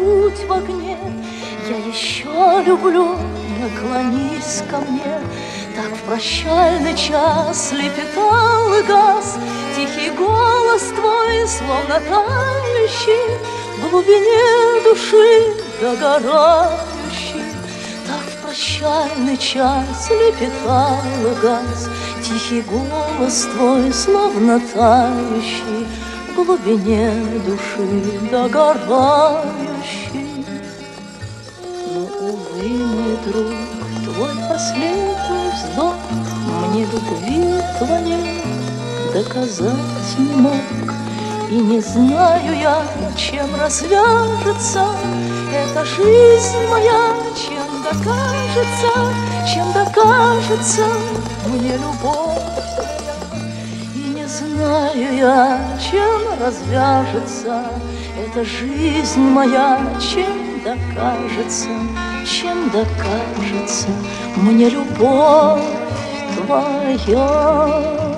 грудь в огне. Я еще люблю, наклонись ко мне. Так в прощальный час лепетал и гас тихий голос твой, словно тающий в глубине души догорающий. Так в прощальный час лепетал и гас тихий голос твой, словно тающий в глубине души догорающий. Но, увы, мой друг, твой последний вздох мне любви твоей доказать не мог. И не знаю я, чем развяжется эта жизнь моя, чем докажется мне любовь твоя. И не знаю я, чем развяжется эта жизнь моя, чем докажется мне любовь твоя.